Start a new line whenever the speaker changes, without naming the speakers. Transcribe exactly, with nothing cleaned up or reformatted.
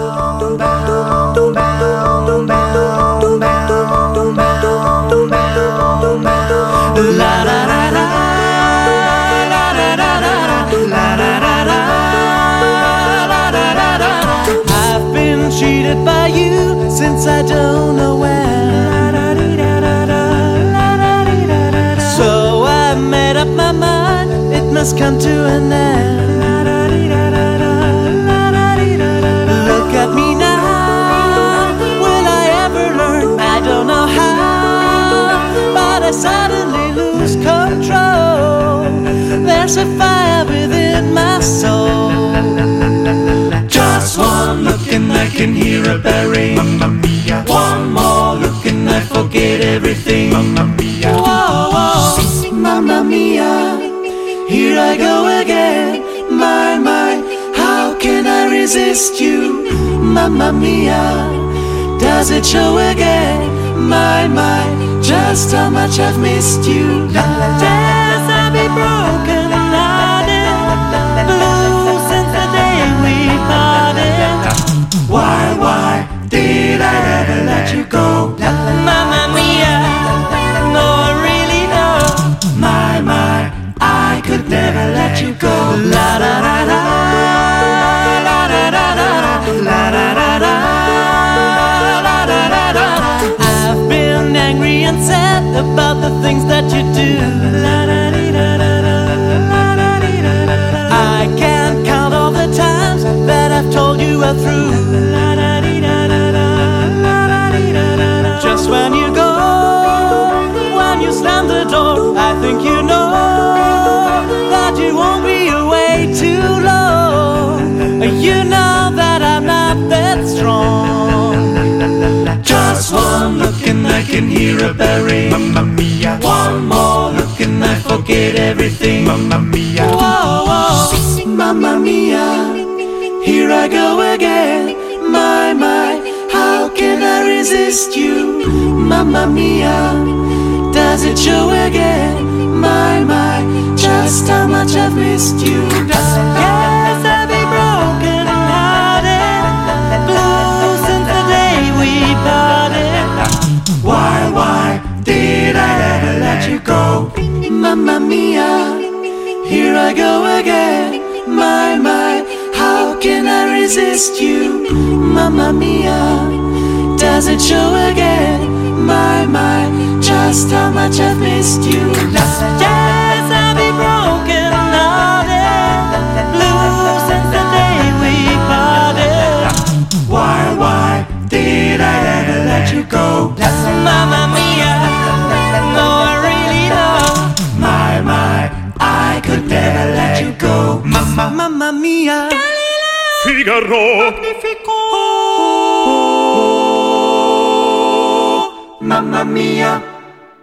I've been cheated by you since I don't know when. So I made up my mind, it must come to an end. Look at me now, will I ever learn? I don't know how, but I suddenly lose control. There's a fire within my soul.
Just one look and I can hear a bell ring. Mamma mia. One more look and I forget everything. Mamma mia.
Whoa, whoa.
Mamma mia, here I go again. My, my, how can I resist you? Mamma mia, does it show again? My, my, just how much I've missed you.
Days I'll be broken hearted, blue since the day we parted.
Why, why did I ever let you go?
Mamma mia, no, I really know.
My, my, I could never let you go.
La da da da, la da da da, la da da da, la da da da. I've been angry and sad about the things that you do. La da dee da da da, la da dee da da da. I can't count all the times that I've told you we're through. La da dee da da da, la da dee da da da. Just when you go, when you slam the door, I think you know that you won't be away too long. You know that I'm not that strong.
Just one look and I can hear a bell ring. Mamma mia. One more look and I forget everything. Mamma mia.
Whoa, whoa.
Mamma mia, here I go again. My, my, how can I resist you? Mamma mia, does it show again? My, my, just how much I've missed you.
Yes, I'll be broken hearted, blue since the day we parted.
Why, why did I ever let you go? Mamma mia, here I go again. My, my, how can I resist you? Mamma mia, does it show again? My, my, just how much I've missed you.
Yes, I'll be broken hearted, blue since the day we parted.
Why, why did I ever let you go?
Mamma mia, no, I really know.
My, my, I could never let you go. Mamma,
Mamma mia,
Figaro,
Magnifico.
mamma mia.